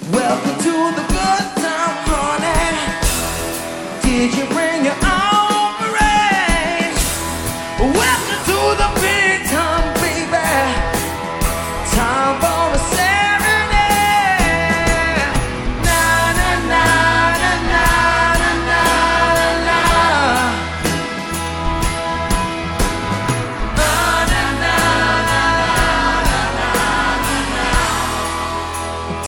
Welcome to the good time, honey. Did you bring your